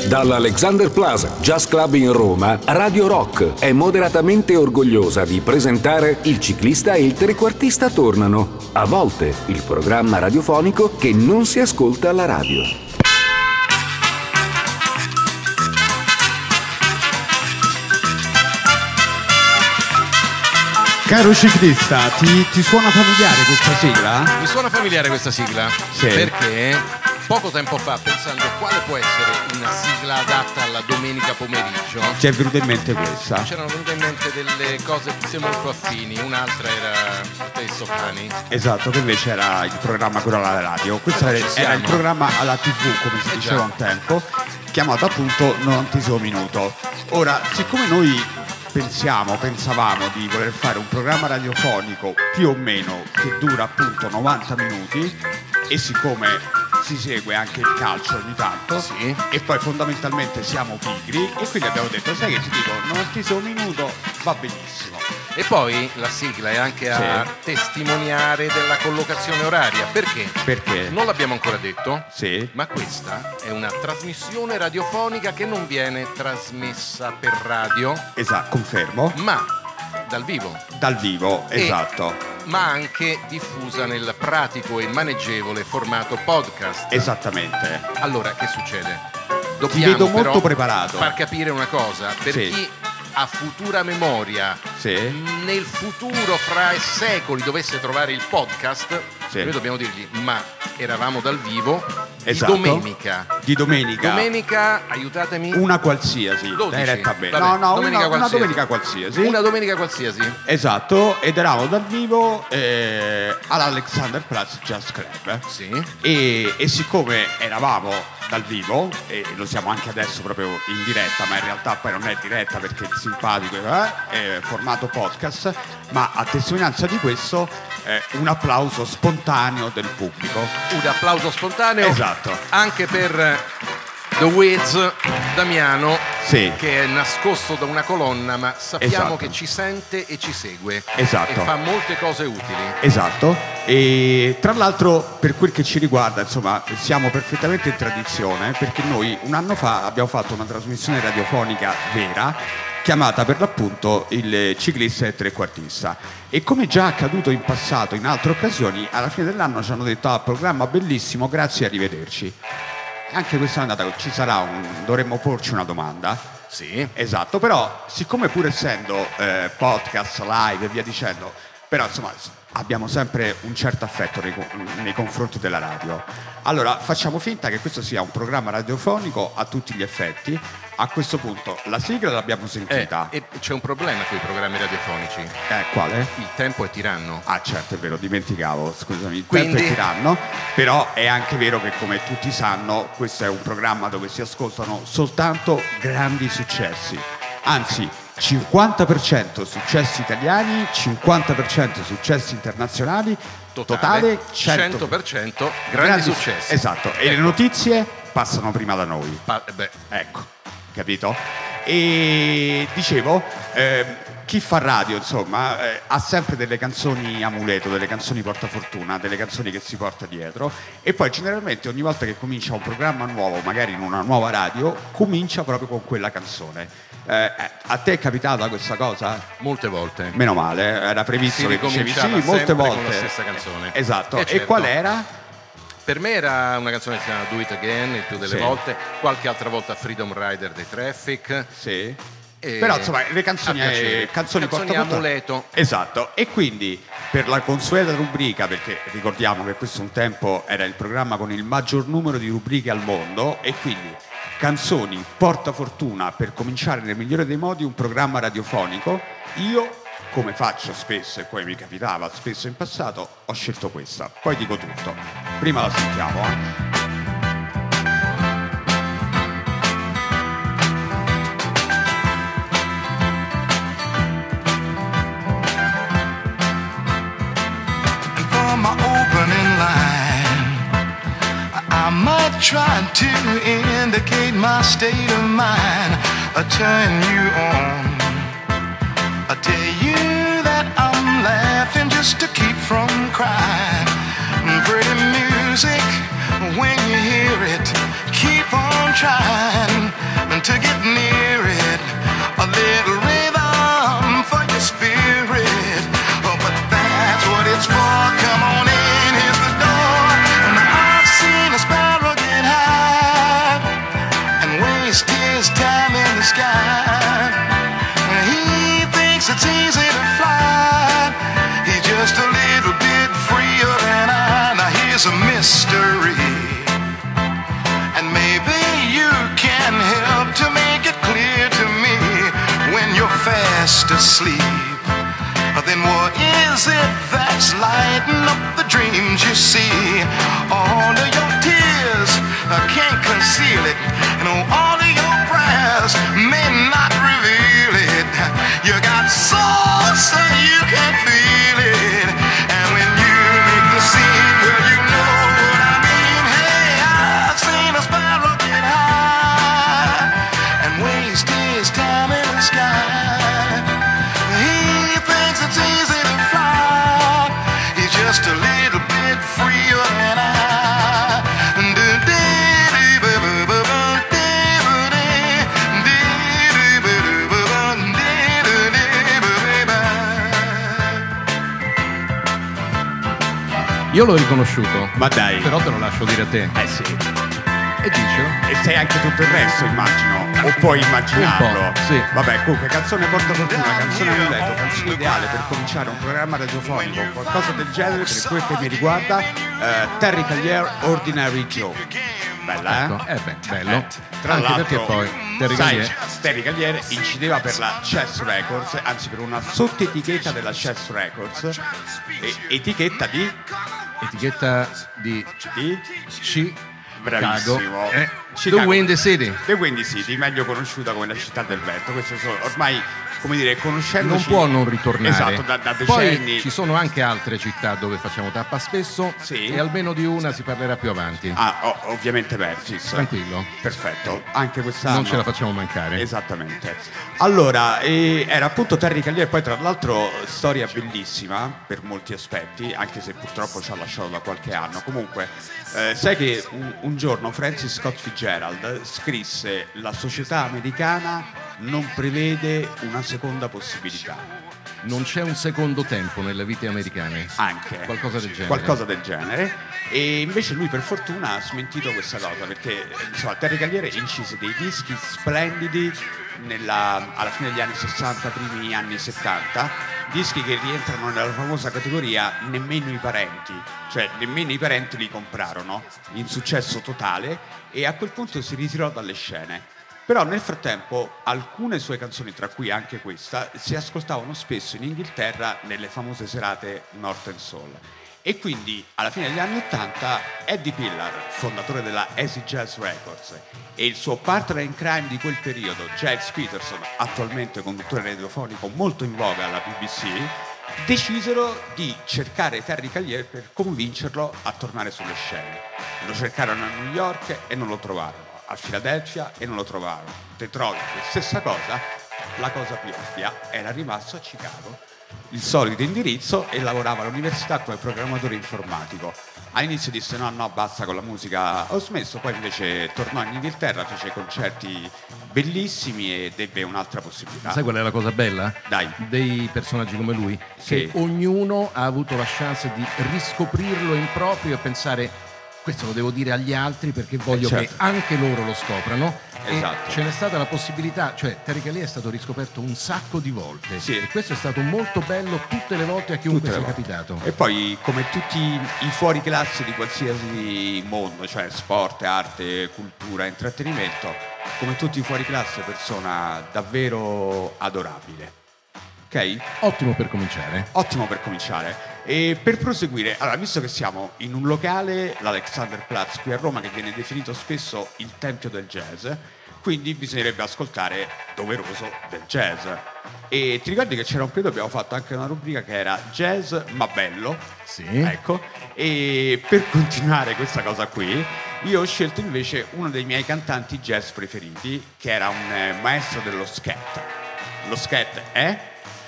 Dall'Alexander Plaza Jazz Club in Roma, Radio Rock è moderatamente orgogliosa di presentare Il ciclista e il trequartista tornano. A volte il programma radiofonico che non si ascolta alla radio. Caro ciclista, ti suona familiare questa sigla? Mi suona familiare questa sigla, sì. Perché poco tempo fa, pensando quale può essere una sigla adatta alla domenica pomeriggio, Ti è venuta in mente questa? c'erano venute in mente delle cose forse molto affini. Un'altra era Taste of Honey. Esatto, che invece era il programma quello alla radio. Questo Però era ci siamo. il programma alla TV, come si diceva un tempo, chiamato appunto 90° minuto. Ora, siccome noi pensavamo di voler fare un programma radiofonico più o meno che dura appunto 90 minuti, e siccome si segue anche il calcio ogni tanto, Sì. e poi fondamentalmente siamo pigri, e quindi abbiamo detto, sai che ti dico, 90° minuto va benissimo. E poi la sigla è anche a testimoniare della collocazione oraria. Perché? Perché? Non l'abbiamo ancora detto, Sì. ma questa è una trasmissione radiofonica che non viene trasmessa per radio, Esatto, confermo. ma dal vivo. Dal vivo, E- esatto. Ma anche diffusa nel pratico e maneggevole formato podcast. Esattamente. Allora, che succede? Ti vedo molto però preparato. far capire una cosa, per Sì. chi ha futura memoria, Sì. nel futuro fra secoli dovesse trovare il podcast, Sì. noi dobbiamo dirgli, ma eravamo dal vivo Esatto. di domenica. Di domenica. Domenica, aiutatemi. Una qualsiasi. 12. Dai retta bene. Vabbè, No, domenica una qualsiasi. domenica qualsiasi. Una domenica qualsiasi. Esatto, ed eravamo dal vivo all'Alexander Plaza Jazz Club. Sì. E siccome eravamo dal vivo, e lo siamo anche adesso proprio in diretta, ma in realtà poi non è diretta perché è simpatico, è formato podcast, ma a testimonianza di questo un applauso spontaneo del pubblico. Un applauso spontaneo. Esatto. Anche per The Wiz Damiano, Sì. che è nascosto da una colonna, ma sappiamo Esatto. che ci sente e ci segue. Esatto. E fa molte cose utili. Esatto, e tra l'altro per quel che ci riguarda, insomma, siamo perfettamente in tradizione, perché noi un anno fa abbiamo fatto una trasmissione radiofonica vera chiamata per l'appunto Il ciclista e trequartista, e come già accaduto in passato in altre occasioni, alla fine dell'anno ci hanno detto programma bellissimo, grazie, arrivederci. Anche questa è andata, dovremmo porci una domanda. Sì. Esatto, però siccome pur essendo podcast, live e via dicendo, però insomma abbiamo sempre un certo affetto nei confronti della radio. Allora facciamo finta che questo sia un programma radiofonico a tutti gli effetti. A questo punto la sigla l'abbiamo sentita. E c'è un problema con i programmi radiofonici. Quale? Il tempo è tiranno. Ah certo, è vero, dimenticavo, scusami, il Quindi- tempo è tiranno, però è anche vero che come tutti sanno questo è un programma dove si ascoltano soltanto grandi successi, anzi 50% successi italiani, 50% successi internazionali, totale 100% grandi successi. Esatto, e le notizie passano prima da noi. Ecco, capito? E dicevo, chi fa radio, insomma, ha sempre delle canzoni amuleto, delle canzoni portafortuna, delle canzoni che si porta dietro, e poi generalmente ogni volta che comincia un programma nuovo, magari in una nuova radio, comincia proprio con quella canzone. A te è capitata questa cosa? Molte volte. Meno male, era previsto Si che dicevi ricominciava sì, molte sempre volte. con la stessa canzone. Esatto, e certo. qual era? Per me era una canzone che si chiama Do It Again, il più delle Sì. volte, qualche altra volta Freedom Rider dei Traffic. Sì. E Però insomma le canzoni, a piacere. canzoni portafortuna. amuleto. Esatto, e quindi per la consueta rubrica, perché ricordiamo che questo un tempo era il programma con il maggior numero di rubriche al mondo, e quindi canzoni portafortuna per cominciare nel migliore dei modi un programma radiofonico, io, come faccio spesso e come mi capitava spesso in passato, ho scelto questa. Poi dico tutto. Prima la sentiamo, For my opening line, I might try to indicate my state of mind, turn you on. I tell you that I'm laughing just to keep from crying. Pretty music, when you hear it, keep on trying. fast asleep. Then what is it that's lighting up the dreams you see? All of your tears can't conceal it, and all of your prayers may not reveal it. You got soul so you can feel it, and when you make the scene, well, you know what I mean. Hey, I've seen a sparrow get high and waste his time in the sky. He thinks it's easy to fly, he's just a little bit freer than I. Io l'ho riconosciuto, Ma dai. però te lo lascio dire a te. Sì. E dicelo. E sei anche tutto il resto, immagino. O puoi immaginarlo. Un po', sì. Vabbè, comunque, canzone porta fortuna, canzone amuleto, canzone ideale per cominciare un programma radiofonico, qualcosa del genere, per quel che mi riguarda, Terry Callier, Ordinary Joe. Bella, Ecco, bello. Tra Anche l'altro, perché poi Terry sai, Callier- Terry Callier incideva per la Chess Records, anzi per una sottoetichetta della Chess Records, etichetta di C. bravissimo, The Windy City. The Windy City, meglio conosciuta come la città del vento. Questo sono ormai, come dire, conoscendoci, Non può non ritornare. Esatto, da decenni. Poi ci sono anche altre città dove facciamo tappa spesso, Sì. e almeno di una si parlerà più avanti. Ovviamente Memphis. Tranquillo. Perfetto, anche quest'anno. Non ce la facciamo mancare. Esattamente. Allora, era appunto Terry Callier, poi tra l'altro storia bellissima per molti aspetti, anche se purtroppo ci ha lasciato da qualche anno. Comunque, sai che un giorno Francis Scott Fitzgerald scrisse: la società americana non prevede una seconda possibilità. Non c'è un secondo tempo nelle vite americane. Anche Qualcosa del genere. Qualcosa del genere. E invece lui per fortuna ha smentito questa cosa, perché insomma Terry Callier incise dei dischi splendidi alla fine degli anni 60, primi anni 70, dischi che rientrano nella famosa categoria nemmeno i parenti, cioè nemmeno i parenti li comprarono, in successo totale, e a quel punto si ritirò dalle scene. Però nel frattempo alcune sue canzoni, tra cui anche questa, si ascoltavano spesso in Inghilterra nelle famose serate Northern Soul. E quindi alla fine degli anni 80 Eddie Pillar, fondatore della Acid Jazz Records, e il suo partner in crime di quel periodo, Giles Peterson, attualmente conduttore radiofonico molto in voga alla BBC, decisero di cercare Terry Callier per convincerlo a tornare sulle scene. Lo cercarono a New York e non lo trovarono, a Philadelphia e non lo trovarono, Detroit, stessa cosa. La cosa più ovvia, era rimasto a Chicago, il solito indirizzo, e lavorava all'università come programmatore informatico. All'inizio disse no, basta con la musica, ho smesso. Poi invece tornò in Inghilterra, fece concerti bellissimi e ebbe un'altra possibilità. Sai qual è la cosa bella? Dai. Dei personaggi come lui? Sì. Che ognuno ha avuto la chance di riscoprirlo in proprio e pensare: questo lo devo dire agli altri perché voglio certo. che anche loro lo scoprano. Esatto. E ce n'è stata la possibilità, cioè Terry Callier è stato riscoperto un sacco di volte. Sì. E questo è stato molto bello tutte le volte a chiunque Tutte sia le volte. capitato. E poi, come tutti i fuori classe di qualsiasi mondo, cioè sport, arte, cultura, intrattenimento, come tutti i fuori classe, persona davvero adorabile. Ok? Ottimo per cominciare. Ottimo per cominciare. E per proseguire, allora, visto che siamo in un locale, l'Alexanderplatz qui a Roma, che viene definito spesso il tempio del jazz, quindi bisognerebbe ascoltare doveroso del jazz. E ti ricordi che c'era un periodo, abbiamo fatto anche una rubrica che era jazz ma bello? Sì. Ecco, e per continuare questa cosa qui, io ho scelto invece uno dei miei cantanti jazz preferiti, che era un maestro dello scat. Lo scat è...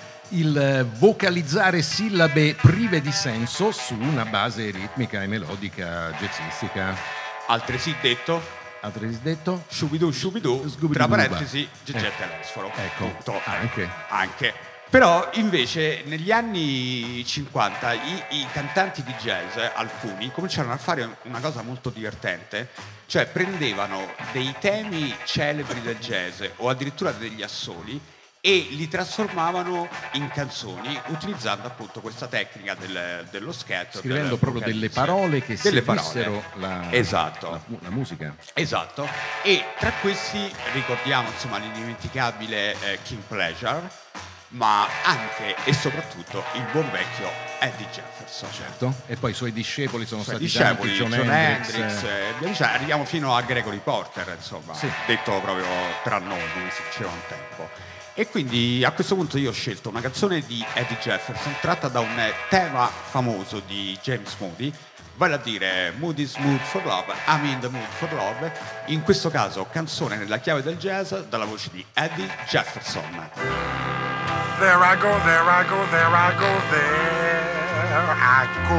Il vocalizzare sillabe prive di senso su una base ritmica e melodica jazzistica. altresì detto Altri detto? shubidu shubidu, Scooby-Doo, tra parentesi va. Giggetta e Lesforo. Ecco, Punto. anche. Però invece negli anni 50 i cantanti di jazz, alcuni, cominciarono a fare una cosa molto divertente, cioè prendevano dei temi celebri del jazz o addirittura degli assoli e li trasformavano in canzoni utilizzando appunto questa tecnica dello scat, scrivendo proprio delle parole che seguissero esatto. la musica. Esatto, e tra questi ricordiamo insomma l'indimenticabile King Pleasure, ma anche e soprattutto il buon vecchio Eddie Jefferson. Certo. E poi i suoi discepoli sono stati Discepoli, tanti, John Hendrix, cioè, arriviamo fino a Gregory Porter, insomma, Sì. detto proprio tra noi, come si diceva un tempo. E quindi a questo punto io ho scelto una canzone di Eddie Jefferson tratta da un tema famoso di James Moody, vale a dire Mood is Mood for Love, I'm in the Mood for Love, in questo caso canzone nella chiave del jazz dalla voce di Eddie Jefferson. There I go, there I go, there I go, there I go.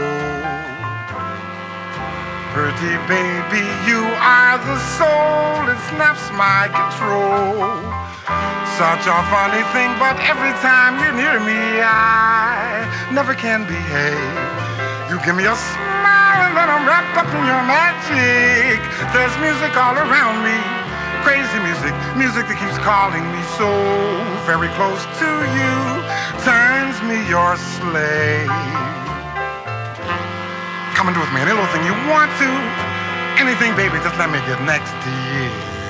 Pretty baby, you are the soul, it snaps my control. Such a funny thing, but every time you're near me, I never can behave. You give me a smile and then I'm wrapped up in your magic. There's music all around me, crazy music, music that keeps calling me so very close to you, turns me your slave. Come and do with me any little thing you want to, anything, baby, just let me get next to you.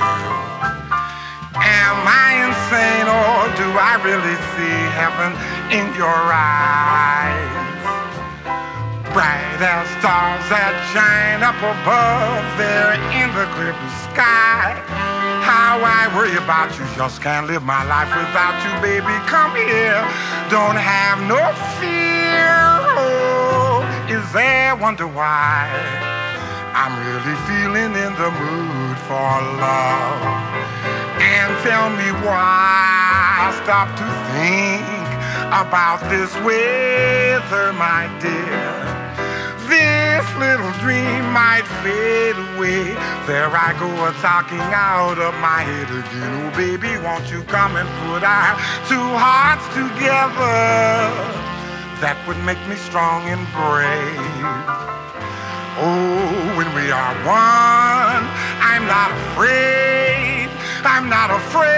Am I insane or do I really see heaven in your eyes? Bright as stars that shine up above there in the clear blue sky. How I worry about you, just can't live my life without you, baby. Come here, don't have no fear. Oh, is there wonder why I'm really feeling in the mood for love? And tell me why I stop to think about this weather, my dear. This little dream might fade away. There I go, talking out of my head again. Oh, baby, won't you come and put our two hearts together? That would make me strong and brave. Oh, when we are one, I'm not afraid. I'm not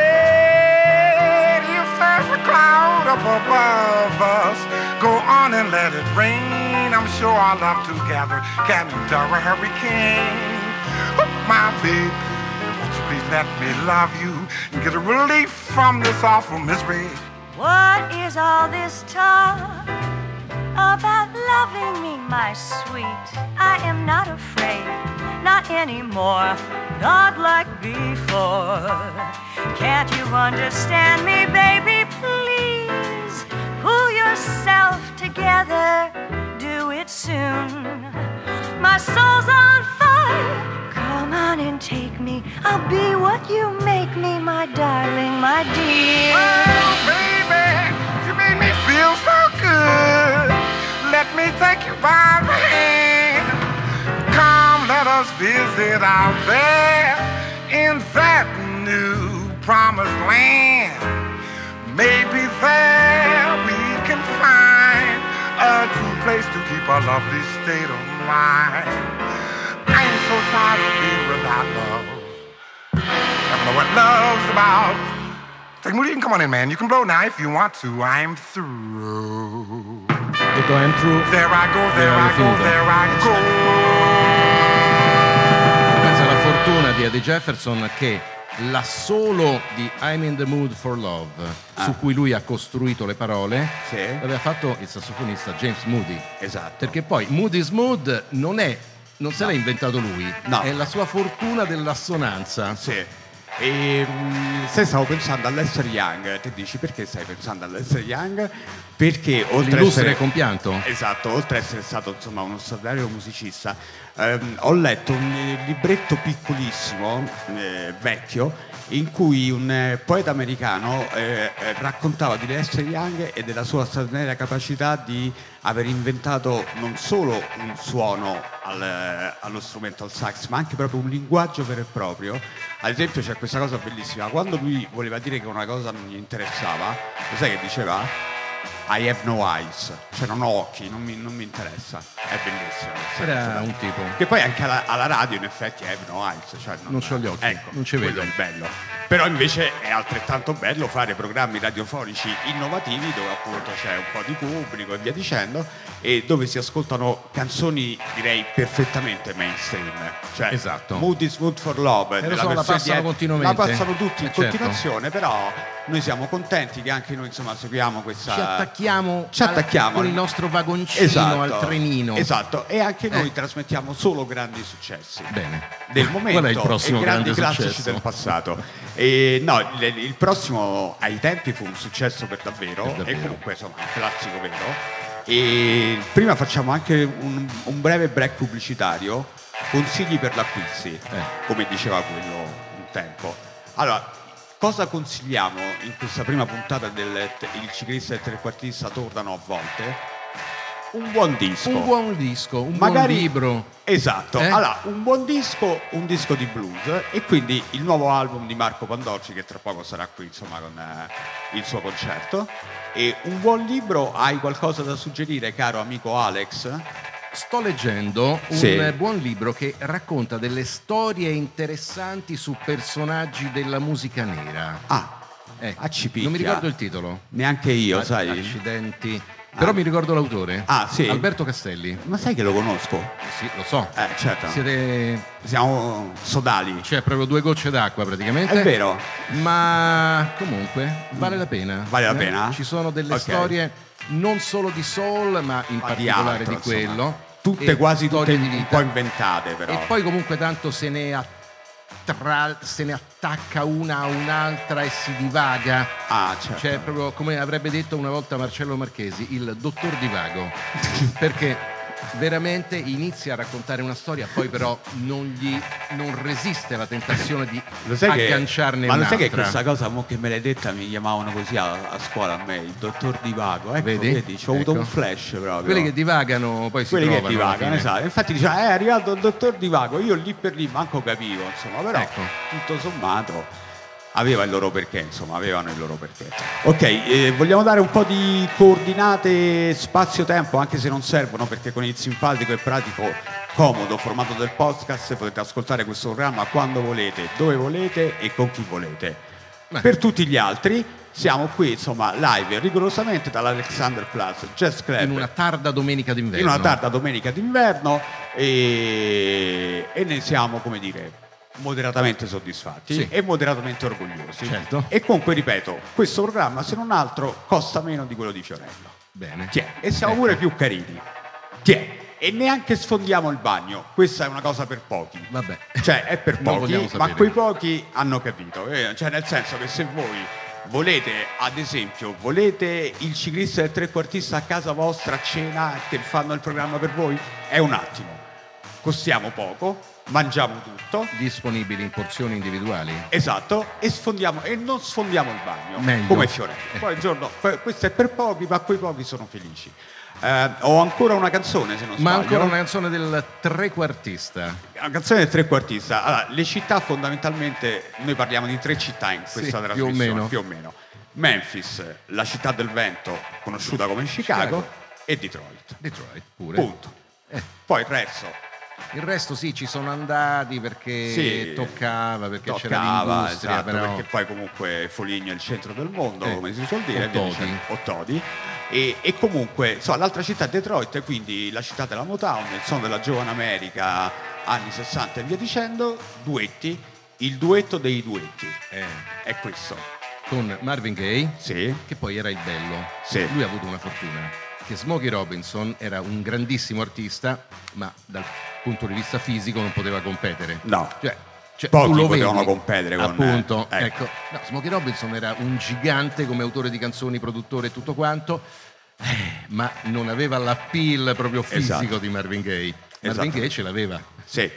afraid. If there's a cloud up above us, go on and let it rain. I'm sure our love together can endure a hurricane. Oh, my baby, won't you please let me love you and get a relief from this awful misery? What is all this talk about loving me, my sweet? I am not afraid, not anymore, not like before. Can't you understand me, baby? Please pull yourself together, do it soon. My soul's on fire, come on and take me. I'll be what you make me, my darling, my dear. Oh, baby, you made me feel so good. Let me take you by the hand. Come, let us visit out there in that new promised land. Maybe there we can find a true place to keep a lovely state of mind. I'm so tired of being without love. Never know what love's about. Take Moody, you can come on in, man. You can blow now if you want to. I'm through. Detto I'm through. There I go, there I go, there I go. Pensa alla fortuna di Eddie Jefferson che l'assolo di I'm in the Mood for Love, su cui lui ha costruito le parole, Sì. l'aveva fatto il sassofonista James Moody. Esatto. Perché poi Mood is Mood non se l'ha inventato lui, No. è la sua fortuna dell'assonanza. Sì. E stavo pensando a Lester Young, ti dici perché stai pensando a Lester Young? Perché oltre a L'illustre essere compianto. Esatto, oltre a essere stato insomma uno straordinario musicista, ho letto un libretto piccolissimo, vecchio, in cui un poeta americano raccontava di Lester Young e della sua straordinaria capacità di aver inventato non solo un suono allo strumento, al sax, ma anche proprio un linguaggio vero e proprio. Ad esempio c'è questa cosa bellissima, quando lui voleva dire che una cosa non gli interessava, lo sai che diceva? I have no eyes, cioè non ho occhi, non mi interessa. È bellissimo. Era un tipo. Che poi anche alla radio in effetti è Ebno Heights, cioè Non c'ho gli occhi, ecco, non ci quello vedo. è il bello. Però invece è altrettanto bello fare programmi radiofonici innovativi dove appunto c'è un po' di pubblico e via dicendo, e dove si ascoltano canzoni direi perfettamente mainstream. Cioè Esatto. Mood is Mood for Love, lo nella so, la versione passano di- continuamente. la passano tutti in Certo. continuazione, però noi siamo contenti che anche noi insomma seguiamo questa... Ci attacchiamo, Ci attacchiamo con il nostro vagoncino al trenino. Esatto, e anche noi trasmettiamo solo grandi successi Bene. del momento Qual è il prossimo e grandi grande classici successo? del passato. E no, il prossimo ai tempi fu un successo per davvero, e comunque insomma un classico vero. E prima facciamo anche un breve break pubblicitario, consigli per l'acquisti, come diceva quello un tempo. Allora, cosa consigliamo in questa prima puntata del Il ciclista e il trequartista tornano a volte? Un buon disco. Un buon disco, un Magari- buon libro. Esatto, Eh? allora un buon disco, un disco di blues, e quindi il nuovo album di Marco Pandolfi che tra poco sarà qui insomma con il suo concerto, e un buon libro. Hai qualcosa da suggerire, caro amico Alex? Sto leggendo un Sì. buon libro che racconta delle storie interessanti su personaggi della musica nera. Ci picchia. Non mi ricordo il titolo. Neanche io, sai. Accidenti. Però mi ricordo l'autore. Sì. Alberto Castelli. Ma sai che lo conosco? Sì, lo so. Certo. Siamo sodali. C'è proprio 2 gocce d'acqua praticamente. È vero. Ma comunque vale la pena. Vale la pena? Ci sono delle Ok. storie non solo di soul, ma in Ma di particolare altro, di quello. insomma. Tutte E quasi tutte storie di un vita. po' inventate però. E poi comunque tanto se ne attacca una a un'altra e si divaga. Certo. Cioè, proprio come avrebbe detto una volta Marcello Marchesi, il dottor divago. Perché veramente inizia a raccontare una storia, poi però non resiste alla tentazione di agganciarne ma lo un'altra. sai che questa cosa mo che me l'hai detta mi chiamavano così a scuola a me, il dottor divago, ecco, Vedi? ci ho avuto Ecco. un flash proprio. Quelli che divagano poi si Quelli che trovano alla divagano, fine. esatto. Infatti diceva è arrivato il dottor divago, io lì per lì manco capivo, insomma, però Ecco. tutto sommato aveva il loro perché, insomma, avevano il loro perché. Ok, vogliamo dare un po' di coordinate spazio-tempo, anche se non servono, perché con il simpatico e pratico comodo formato del podcast potete ascoltare questo programma quando volete, dove volete e con chi volete. Per tutti gli altri siamo qui, insomma, live rigorosamente dall'Alexander Plaza Jazz Club. In una tarda domenica d'inverno. In una tarda domenica d'inverno, e ne siamo, come dire, moderatamente soddisfatti, Sì. e moderatamente orgogliosi. Certo. E comunque, ripeto, questo programma, se non altro, costa meno di quello di Fiorello. Bene. Tiè, e siamo pure più carini. Tiè, e neanche sfondiamo il bagno. Questa è una cosa per pochi. Vabbè. Cioè, è per Non pochi, vogliamo ma sapere. quei pochi hanno capito. Cioè, nel senso che se voi volete, ad esempio, volete il ciclista e il trequartista a casa vostra a cena che fanno il programma per voi, è un attimo. Costiamo poco, mangiamo tutto. Disponibili in porzioni individuali. Esatto, e sfondiamo, e non sfondiamo il bagno. Meglio. Come Fiorello. Poi il giorno, questo è per pochi, ma quei pochi sono felici. Ho ancora una canzone, se non Ma sbaglio. ancora una canzone del trequartista. Una canzone del trequartista. Allora, le città fondamentalmente, noi parliamo di 3 città in questa Sì, più o trasmissione, meno. più o meno. Memphis, la città del vento, conosciuta come Chicago, e Detroit. Detroit pure. Punto. Poi il resto. Il resto sì, ci sono andati perché Sì, toccava, perché c'era toccava, l'industria, esatto, però... perché poi comunque Foligno è il centro del mondo, come si suol dire, o via Todi. dicendo, o Todi. E comunque, insomma, l'altra città è Detroit, quindi la città della Motown, il suono della giovane America, anni 60 e via dicendo, duetti, il duetto dei duetti, è questo. Con Marvin Gaye, Sì, che poi era il bello. Sì. Lui ha avuto una fortuna, che Smokey Robinson era un grandissimo artista, ma dal punto di vista fisico non poteva competere. no. Cioè, Pochi tu lo potevano vedi, competere con... appunto, ecco. ecco. No, Smokey Robinson era un gigante come autore di canzoni, produttore e tutto quanto, ma non aveva l'appeal proprio fisico Esatto. di Marvin Gaye. Marvin Esatto. Gaye ce l'aveva. Sì.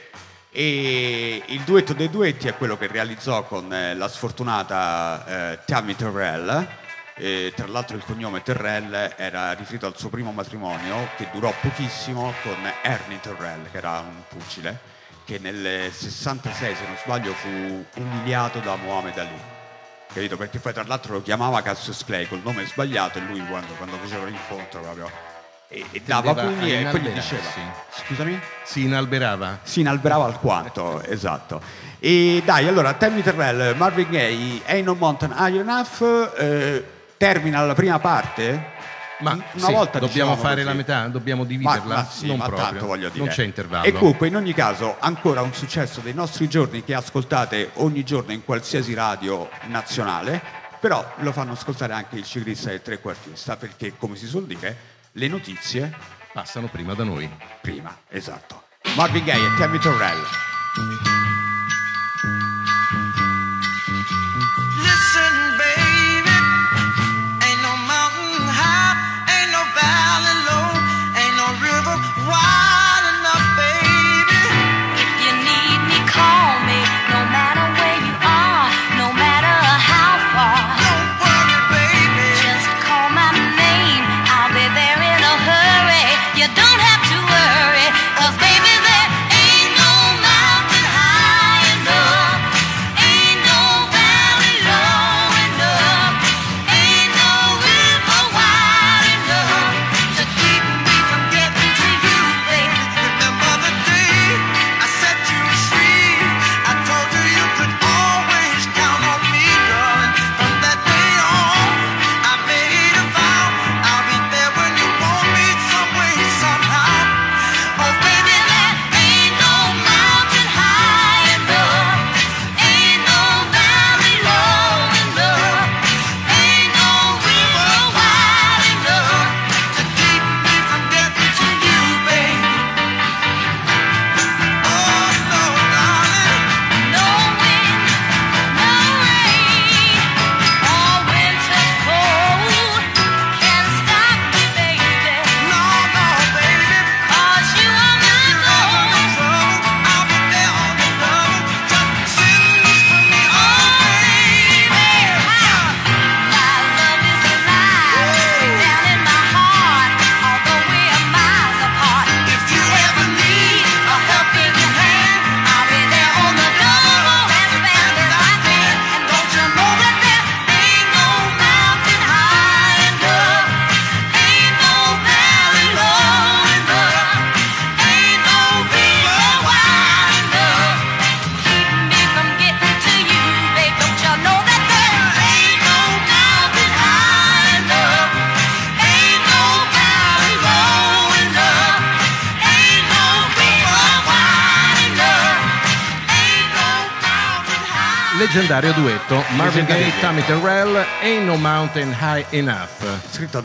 E il duetto dei duetti è quello che realizzò con la sfortunata Tammy Terrell. Tra l'altro il cognome Terrell era riferito al suo primo matrimonio, che durò pochissimo, con Ernie Terrell, che era un pugile, che nel 66, se non sbaglio, fu umiliato da Muhammad Ali. Capito? Perché poi tra l'altro lo chiamava Cassius Clay col nome sbagliato, e lui quando faceva l'incontro proprio e dava pugni e poi gli diceva scusami? Si inalberava Alquanto, esatto. E dai, allora Tammy Terrell, Marvin Gaye, Ain't No Mountain High Enough, termina la prima parte. ma Una sì, volta dobbiamo dicevamo fare così. la metà, dobbiamo dividerla, Ma sì, non ma proprio, tanto voglio dire. non c'è intervallo. E comunque in ogni caso ancora un successo dei nostri giorni che ascoltate ogni giorno in qualsiasi radio nazionale, però lo fanno ascoltare anche il ciclista e il trequartista, perché come si suol dire le notizie Passano prima da noi. prima, esatto. Marvin Gaye e Tammy Terrell. Listen, baby, ain't no mountain high, ain't no valley low, ain't no river wide enough, baby. If you need me, call me. No matter where you are, no matter how far. Don't worry, baby. Just call my name. I'll be there in a hurry. You don't have to worry, 'cause baby, there ain't no mountain high enough. Ain't no valley low enough. Ain't no river wide enough to keep me from getting to you, baby. Remember the day I set you free? I told you you could always count on me, darling. From that day on, I made a vow I'll be there when you want me, some way, somehow. Oh, baby, there ain't no mountain high enough. Ain't no valley low enough. Ain't no river wide enough to keep me from getting to you, baby. Oh, no, darling. No wind, no rain, or winter's cold can stop me, baby. No, no, baby. 'Cause you are my goal. I'll be there on the road. Just sing this for me, oh, baby. My love is alive down in my heart, although we are miles apart. If you ever need A helping hand, I'll be there on the double as fast as I can. And don't you know that there ain't no mountain high enough, ain't no valley low enough, ain't no river wide enough to keep me from getting to you, babe. Don't you know that there ain't no mountain high enough, ain't no valley low enough, ain't no river wide enough, ain't no mountain high. Leggendario duetto Marvin Gaye, Leggendario. Tammy Terrell, Ain't No Mountain High Enough. Scritto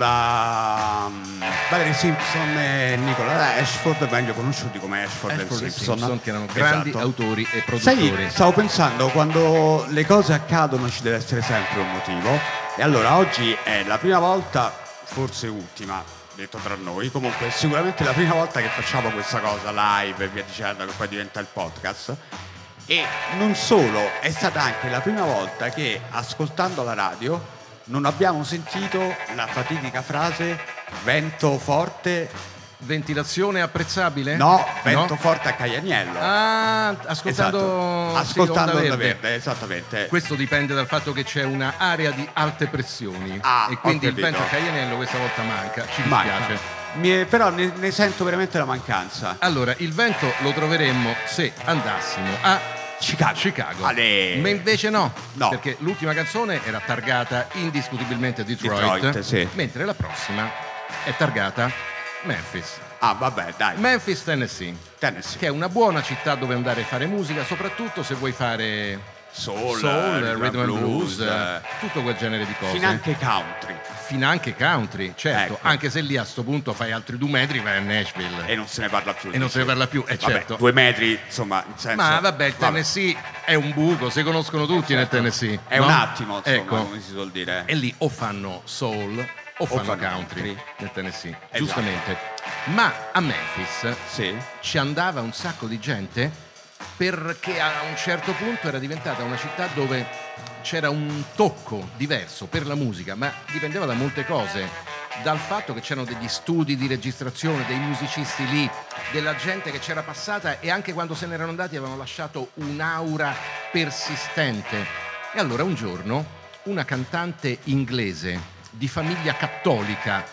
da Valerie Simpson e Nicola Ashford, meglio conosciuti come Ashford, Ashford e e Simpson. Simpson, che erano grandi Esatto. autori e Sai, produttori. stavo pensando, quando le cose accadono ci deve essere sempre un motivo, e allora oggi è la prima volta, forse ultima, detto tra noi, comunque sicuramente la prima volta che facciamo questa cosa live e via dicendo, che poi diventa il podcast. E non solo, è stata anche la prima volta che ascoltando la radio non abbiamo sentito la fatidica frase vento forte, Ventilazione apprezzabile? no, vento forte a Caianiello. Ah, ascoltando, Esatto. sì, Ascoltando Onda Onda Verde. Verde, esattamente. Questo dipende dal fatto che c'è una area di alte pressioni Ah, e quindi ho il vento a capito. Caianiello questa volta manca, ci Manca. dispiace. Però ne sento veramente la mancanza. Allora, il vento lo troveremmo se andassimo a Chicago. Ale. Ma invece no, No. perché l'ultima canzone era targata indiscutibilmente Detroit, Detroit, sì. mentre la prossima è targata Memphis. Ah, vabbè, dai. Memphis, Tennessee, Tennessee. che è una buona città dove andare a fare musica, soprattutto se vuoi fare Soul, rhythm and blues, tutto quel genere di cose. finanche country. Finanche country, certo, Ecco. anche se lì a sto punto fai altri 2 metri, vai a Nashville. E non se ne parla più. E non se ne parla più, Vabbè, certo. 2 metri, insomma, in senso... Ma vabbè, il Tennessee è un buco, si conoscono tutti nel Tennessee. È no? un attimo, insomma, Ecco. come si suol dire. E lì o fanno soul o fanno fanno country country. nel Tennessee, Esatto. giustamente. Ma a Memphis Sì. ci andava un sacco di gente perché a un certo punto era diventata una città dove c'era un tocco diverso per la musica, ma dipendeva da molte cose. Dal fatto che c'erano degli studi di registrazione, dei musicisti lì, della gente che c'era passata e anche quando se n'erano andati avevano lasciato un'aura persistente. E allora un giorno una cantante inglese di famiglia cattolica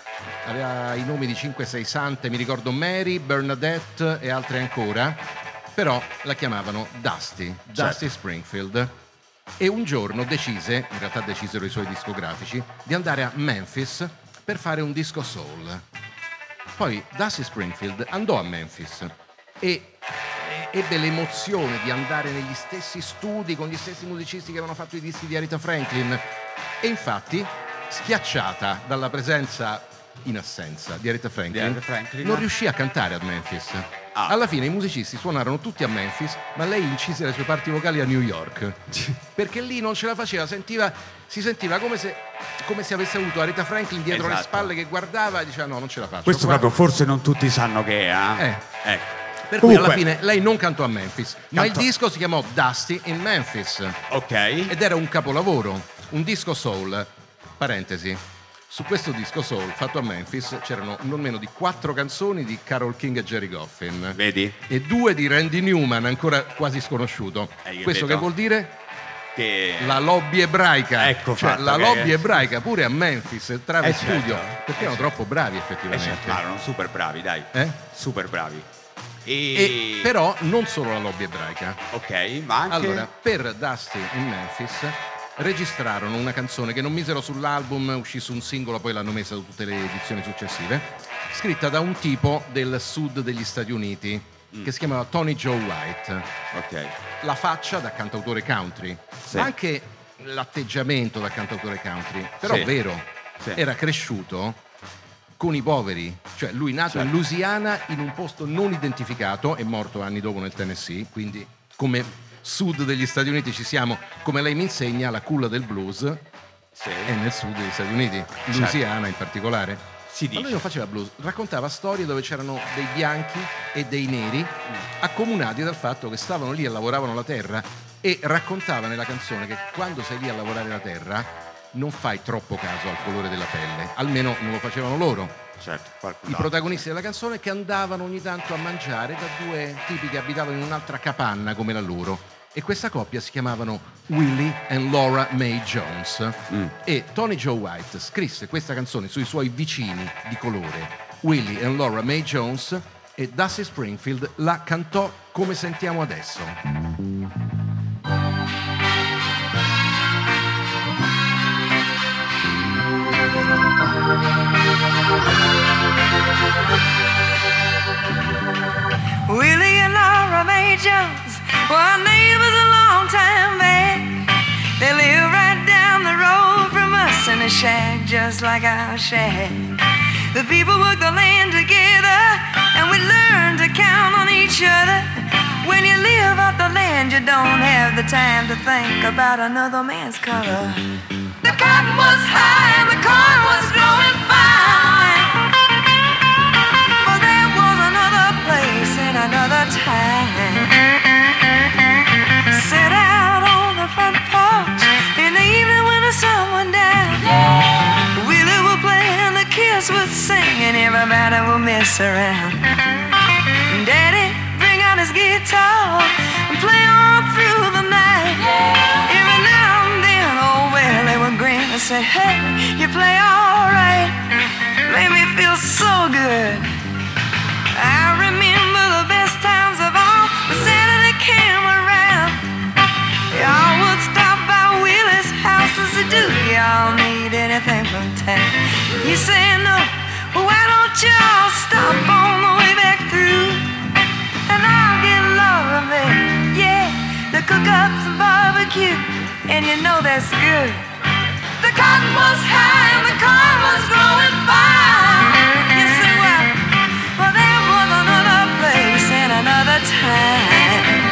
aveva i nomi di 5-6 sante, mi ricordo Mary, Bernadette e altre ancora, però la chiamavano Dusty Springfield. E un giorno decise, in realtà decisero i suoi discografici, di andare a Memphis per fare un disco soul. Poi Dusty Springfield andò a Memphis e ebbe l'emozione di andare negli stessi studi con gli stessi musicisti che avevano fatto i dischi di Aretha Franklin, e infatti, schiacciata dalla presenza in assenza di Aretha Franklin, non riuscì a cantare a Memphis. Alla fine i musicisti suonarono tutti a Memphis, ma lei incise le sue parti vocali a New York perché lì non ce la faceva, si sentiva come se avesse avuto Aretha Franklin dietro le spalle che guardava e diceva no, non ce la faccio. Questo proprio forse non tutti sanno che è. Per cui alla fine lei non cantò a Memphis, ma il disco si chiamò Dusty in Memphis. Ok. Ed era un capolavoro, un disco soul. Parentesi. Su questo disco soul fatto a Memphis c'erano non meno di 4 canzoni di Carole King e Jerry Goffin. Vedi? E 2 di Randy Newman, ancora quasi sconosciuto. Questo che vuol dire? Che la lobby ebraica. Ecco, cioè, fatto la che- lobby ebraica pure a Memphis, il Trave certo. Studio. Perché erano troppo bravi effettivamente. ma erano super bravi, dai. Super bravi. E però non solo la lobby ebraica. Ok, ma anche... Allora, per Dusty in Memphis registrarono una canzone che non misero sull'album, uscì su un singolo, poi l'hanno messa su tutte le edizioni successive, scritta da un tipo del sud degli Stati Uniti che si chiamava Tony Joe White. Ok. La faccia da cantautore country, Sì. ma anche l'atteggiamento da cantautore country, però Sì. vero, Sì. era cresciuto con i poveri, cioè lui nato in Louisiana in un posto non identificato, è morto anni dopo nel Tennessee, quindi come sud degli Stati Uniti ci siamo, come lei mi insegna, la culla del blues è nel sud degli Stati Uniti, Louisiana in particolare. Si Ma dice. lui non faceva blues, raccontava storie dove c'erano dei bianchi e dei neri accomunati dal fatto che stavano lì e lavoravano la terra, e raccontava nella canzone che quando sei lì a lavorare la terra non fai troppo caso al colore della pelle, almeno non lo facevano loro. Certo, I protagonisti della canzone che andavano ogni tanto a mangiare da 2 tipi che abitavano in un'altra capanna come la loro, e questa coppia si chiamavano Willie and Laura Mae Jones. E Tony Joe White scrisse questa canzone sui suoi vicini di colore, Willie and Laura Mae Jones, e Dusty Springfield la cantò come sentiamo adesso. Willie and Laura Mae Jones were neighbors a long time back. They live right down the road from us in a shack just like our shack. The people work the land together and we learn to count on each other. When you live off the land, you don't have the time to think about another man's color. The cotton was high and the corn was growing fine. But there was another place and another time. Sit out on the front porch in the evening when the sun went down. Willie would play and the kids would sing and everybody would mess around. Daddy bring out his guitar and play on through the night. Every now and then, oh well, they would grin and say, hey, you play all right. Made me feel so good. I remember the best times of all. The Saturday came around. Y'all would stop by Willie's house and say, do y'all need anything from town? He said, no, well, why don't y'all stop on the way back through? And I'll get Laura Mae, yeah, to cook up some barbecue. And you know that's good. The cotton was high and the corn was growing fine. You say, well, there was another place and another time.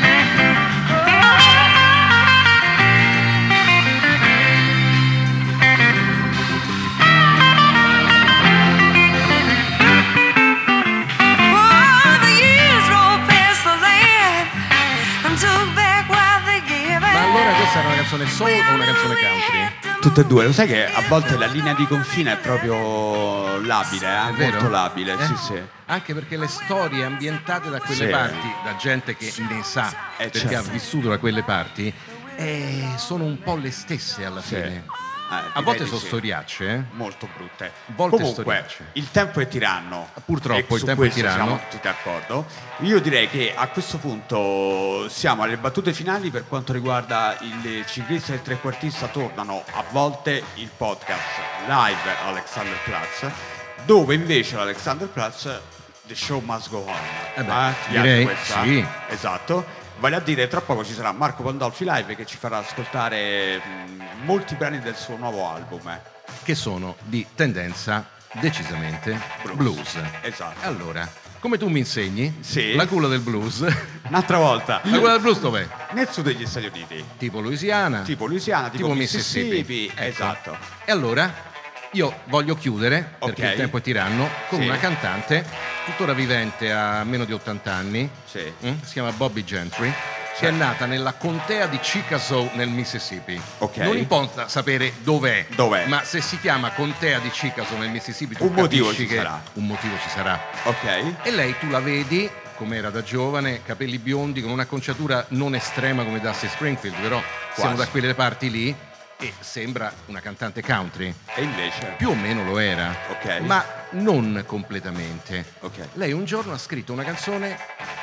Oh, the years rolled past the land and took back what they gave. Ma allora questa era una canzone soul o una canzone country? Tutte e due, lo sai che a volte la linea di confine è proprio labile, È vero? molto labile, sì sì. Anche perché le storie ambientate da quelle Sì. parti, da gente che ne sa, perché certo. ha vissuto da quelle parti, sono un po' le stesse alla Sì. fine. A volte di sono sì. storiacce, Molto brutte. A volte Comunque, storiacce. il tempo è tiranno. Purtroppo E il su tempo è questo tiranno. siamo tutti d'accordo. Io direi che a questo punto siamo alle battute finali per quanto riguarda il ciclista e il trequartista tornano a volte il podcast live Alexanderplatz, dove invece l'Alexanderplatz The Show Must Go On. Ti direi piace questa? sì. Esatto. Vale a dire, tra poco ci sarà Marco Pandolfi live che ci farà ascoltare molti brani del suo nuovo album. che sono di tendenza decisamente blues. Esatto. Allora, come tu mi insegni, Sì. la culla del blues, Un'altra volta. la culla del blues dov'è? Nel sud degli Stati Uniti. Tipo Louisiana, Tipo Louisiana, tipo Mississippi. Ecco. Esatto. E allora io voglio chiudere, perché Ok. il tempo è tiranno, con Sì. una cantante tuttora vivente a meno di 80 anni, Sì. si chiama Bobby Gentry, che è nata nella contea di Chickasaw nel Mississippi. Ok. Non importa sapere dov'è, Dov'è. ma se si chiama contea di Chickasaw nel Mississippi tu Un motivo capisci ci che sarà. un motivo ci sarà. Ok. E lei tu la vedi come era da giovane, capelli biondi, con un'acconciatura non estrema come Dusty Springfield, però siamo da quelle parti lì e sembra una cantante country. E invece? Più o meno lo era, Ok. ma non completamente. Ok. Lei un giorno ha scritto una canzone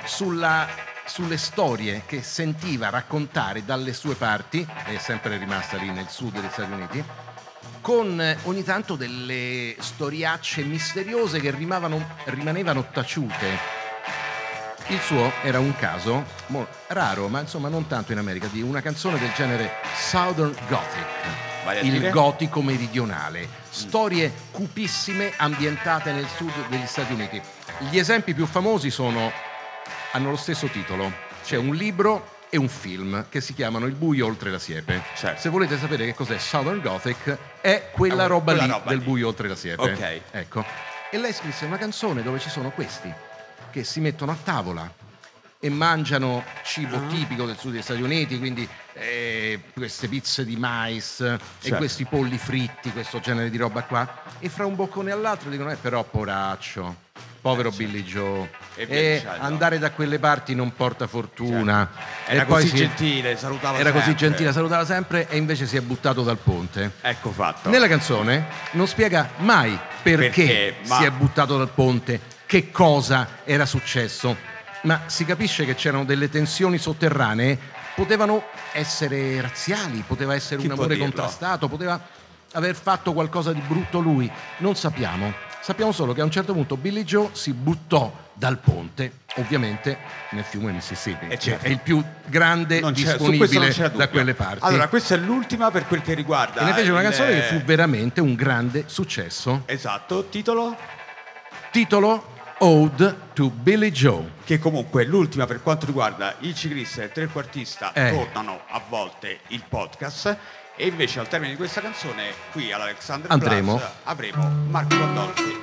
sulle storie che sentiva raccontare dalle sue parti, è sempre rimasta lì nel sud degli Stati Uniti, con ogni tanto delle storiacce misteriose che rimanevano taciute. Il suo era un caso raro, ma insomma non tanto in America, di una canzone del genere Southern Gothic, Vale a il dire? gotico meridionale, storie cupissime ambientate nel sud degli Stati Uniti. Gli esempi più famosi hanno lo stesso titolo, c'è un libro e un film che si chiamano Il buio oltre la siepe. Certo. Se volete sapere che cos'è Southern Gothic, è quella roba quella lì roba del lì. buio oltre la siepe. Ok. Ecco. E lei scrisse una canzone dove ci sono questi che si mettono a tavola e mangiano cibo tipico del sud degli Stati Uniti, quindi queste pizze di mais e Certo. questi polli fritti, questo genere di roba qua, e fra un boccone all'altro dicono però poraccio, povero Billy Joe, E via dicendo. andare da quelle parti non porta fortuna. Era E poi così gentile, salutava era così sempre. gentile, salutava sempre e invece si è buttato dal ponte. Ecco fatto. Nella canzone non spiega mai perché ma- si è buttato dal ponte, che cosa era successo, ma si capisce che c'erano delle tensioni sotterranee, potevano essere razziali, poteva essere Chi un può amore dirlo? contrastato, poteva aver fatto qualcosa di brutto lui, non sappiamo. Sappiamo solo che a un certo punto Billy Joe si buttò dal ponte, ovviamente nel fiume Mississippi, E che certo. è il più grande Su questo non disponibile c'era dubbio. da quelle parti. Allora, questa è l'ultima per quel che riguarda. E ne fece una il- canzone che fu veramente un grande successo. Esatto, titolo? Titolo Ode to Billy Joe. Che comunque è l'ultima per quanto riguarda il ciclista e il trequartista tornano a volte il podcast. E invece al termine di questa canzone qui Andremo. avremo Marco Pandolfi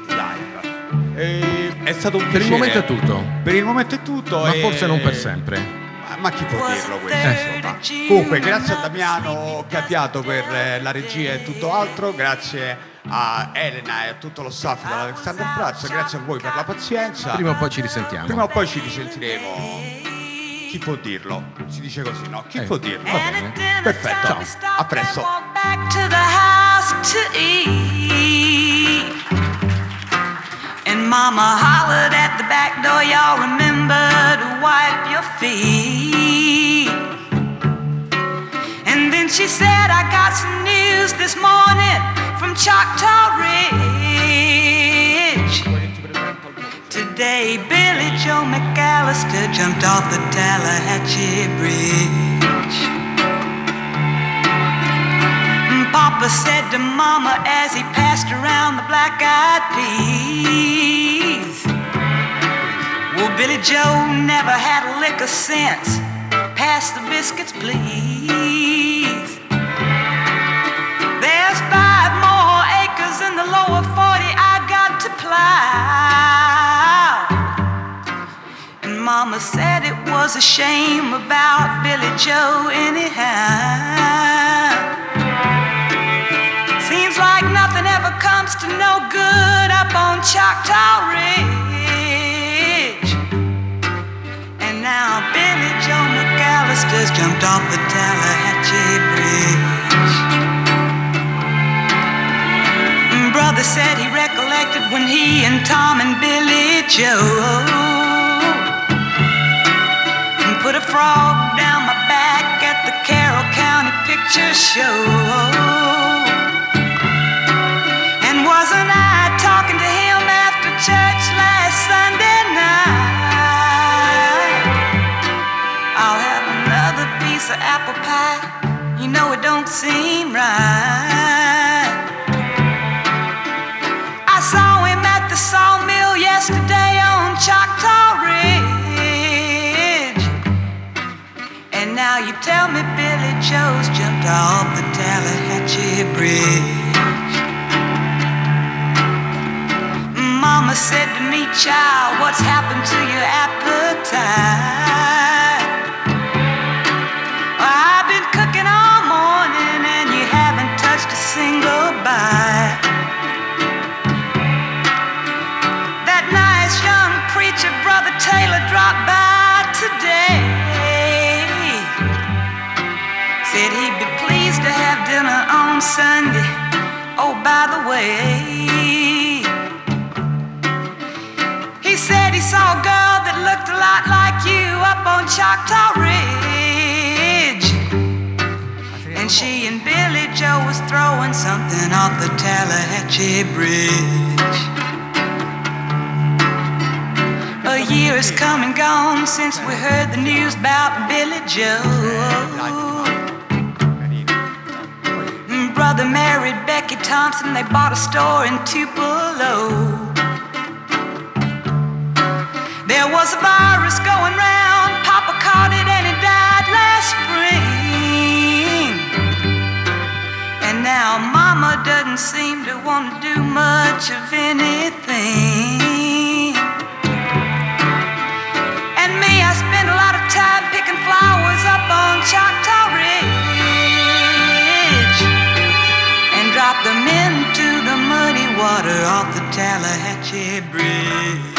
live. È stato un Per il piacere. momento è tutto. Per il momento è tutto. Ma e- forse non per sempre. Ma chi può dirlo questo? Insomma. Comunque, grazie a Damiano che ha avviato per la regia e tutto altro, grazie a Elena e a tutto lo staff dell'Alexanderplatz, grazie a voi per la pazienza. Prima o poi ci risentiamo. Prima o poi ci risentiremo. Chi può dirlo? Si dice così, no? Chi può dirlo? Va bene. Perfetto. A presto. Back to the house to eat. And Mama hollered at the back door, y'all remember to wipe your feet. And then she said, I got some news this morning from Choctaw Ridge. Today, Billy Joe McAllister jumped off the Tallahatchie Bridge. Papa said to Mama as he passed around the black-eyed peas, well, Billy Joe never had a lick of sense. Pass the biscuits, please. There's 5 more acres in the lower 40 I got to plow. And Mama said it was a shame about Billy Joe anyhow. Seems like nothing ever comes to no good up on Choctaw Ridge. And now Billy Joe McAllister's jumped off the Tallahatchie Bridge. Joe. Put a frog down my back at the Carroll County Picture Show. And wasn't I talking to him after church last Sunday night? I'll have another piece of apple pie. You know it don't seem right. I saw him at the sawmill yesterday on Choctaw Ridge. And now you tell me Billy Joe's jumped off the Tallahatchie Bridge. Mama said to me, child, what's happened to your appetite? I've been cooking all morning and you haven't touched a single bite. That nice young preacher, Brother Taylor, dropped by today. Said he'd be pleased to have dinner on Sunday. Oh, by the way, he said he saw a girl that looked a lot like you up on Choctaw Ridge. And she and Billy Joe was throwing something off the Tallahatchie Bridge. A year has come and gone since we heard the news about Billy Joe. Brother married Becky Thompson, they bought a store in Tupelo. There was a virus going round, Papa caught it and he died last spring. And now Mama doesn't seem to want to do much of anything. And me, I spend a lot of time picking flowers up on Choctaw Ridge. Drop them into the muddy water off the Tallahatchie Bridge.